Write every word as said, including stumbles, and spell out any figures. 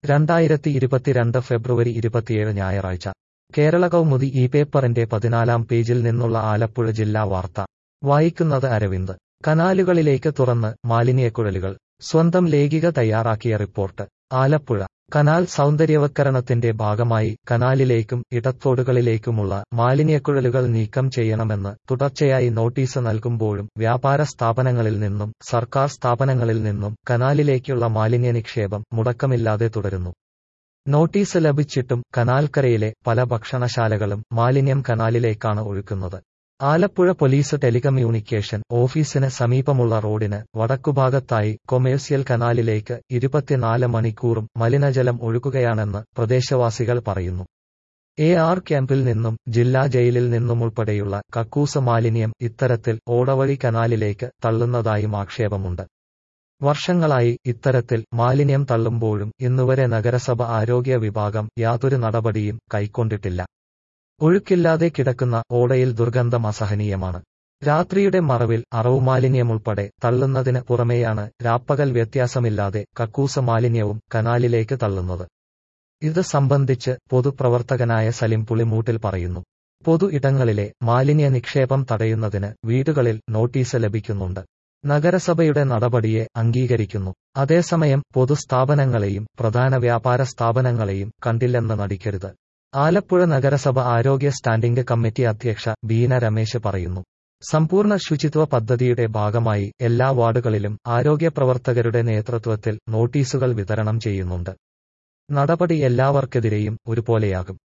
രണ്ടായിരത്തി ഇരുപത്തിരണ്ട് ഫെബ്രുവരി ഇരുപത്തിയേഴ് ഞായറാഴ്ച കേരള കൗമുദി ഈ പേപ്പറിന്റെ പതിനാലാം പേജിൽ നിന്നുള്ള ആലപ്പുഴ ജില്ലാ വാർത്ത വായിക്കുന്നത് അരവിന്ദ്. കനാലുകളിലേക്ക് തുറന്ന് മാലിന്യക്കുഴലുകൾ. സ്വന്തം ലേഖിക തയ്യാറാക്കിയ റിപ്പോർട്ട്. ആലപ്പുഴ കനാൽ സൗന്ദര്യവത്കരണത്തിന്റെ ഭാഗമായി കനാലിലേക്കും ഇടത്തോടുകളിലേക്കുമുള്ള മാലിന്യക്കുഴലുകൾ നീക്കം ചെയ്യണമെന്ന് തുടർച്ചയായി നോട്ടീസ് നൽകുമ്പോഴും വ്യാപാര സ്ഥാപനങ്ങളിൽ നിന്നും സർക്കാർ സ്ഥാപനങ്ങളിൽ നിന്നും കനാലിലേക്കുള്ള മാലിന്യ നിക്ഷേപം മുടക്കമില്ലാതെ തുടരുന്നു. നോട്ടീസ് ലഭിച്ചിട്ടും കനാൽക്കരയിലെ പല ഭക്ഷണശാലകളും മാലിന്യം കനാലിലേക്കാണ് ഒഴുക്കുന്നത്. ആലപ്പുഴ പോലീസ് ടെലികമ്മ്യൂണിക്കേഷൻ ഓഫീസിന് സമീപമുള്ള റോഡിന് വടക്കുഭാഗത്തായി കൊമേഴ്സ്യൽ കനാലിലേക്ക് ഇരുപത്തിനാല് മണിക്കൂറും മലിനജലം ഒഴുകുകയാണെന്ന് പ്രദേശവാസികൾ പറയുന്നു. എ ആർ ക്യാമ്പിൽ നിന്നും ജില്ലാ ജയിലിൽ നിന്നുമുൾപ്പെടെയുള്ള കക്കൂസ് മാലിന്യം ഇത്തരത്തിൽ ഓടവഴി കനാലിലേക്ക് തള്ളുന്നതായും ആക്ഷേപമുണ്ട്. വർഷങ്ങളായി ഇത്തരത്തിൽ മാലിന്യം തള്ളുമ്പോഴും ഇന്നുവരെ നഗരസഭ ആരോഗ്യ വിഭാഗം യാതൊരു നടപടിയും കൈക്കൊണ്ടിട്ടില്ല. ഒഴുക്കില്ലാതെ കിടക്കുന്ന ഓടയിൽ ദുർഗന്ധം അസഹനീയമാണ്. രാത്രിയുടെ മറവിൽ അറവുമാലിന്യമുൾപ്പെടെ തള്ളുന്നതിന് പുറമെയാണ് രാപ്പകൽ വ്യത്യാസമില്ലാതെ കക്കൂസ് മാലിന്യവും കനാലിലേക്ക് തള്ളുന്നത്. ഇത് സംബന്ധിച്ച് പൊതുപ്രവർത്തകനായ സലിം പുളിമൂട്ടിൽ പറയുന്നു. പൊതു ഇടങ്ങളിലെ മാലിന്യ നിക്ഷേപം തടയുന്നതിന് വീടുകളിൽ നോട്ടീസ് ലഭിക്കുന്നുണ്ട്. നഗരസഭയുടെ നടപടിയെ അംഗീകരിക്കുന്നു. അതേസമയം പൊതുസ്ഥാപനങ്ങളെയും പ്രധാന വ്യാപാര സ്ഥാപനങ്ങളെയും കണ്ടില്ലെന്ന് നടിക്കരുത്. ആലപ്പുഴ നഗരസഭ ആരോഗ്യ സ്റ്റാൻഡിംഗ് കമ്മിറ്റി അധ്യക്ഷ ബീന രമേശ് പറയുന്നു. സമ്പൂർണ്ണ ശുചിത്വ പദ്ധതിയുടെ ഭാഗമായി എല്ലാ വാർഡുകളിലും ആരോഗ്യ പ്രവർത്തകരുടെ നേതൃത്വത്തിൽ നോട്ടീസുകൾ വിതരണം ചെയ്യുന്നുണ്ട്. നടപടി എല്ലാവർക്കെതിരെയും ഒരുപോലെയാകും.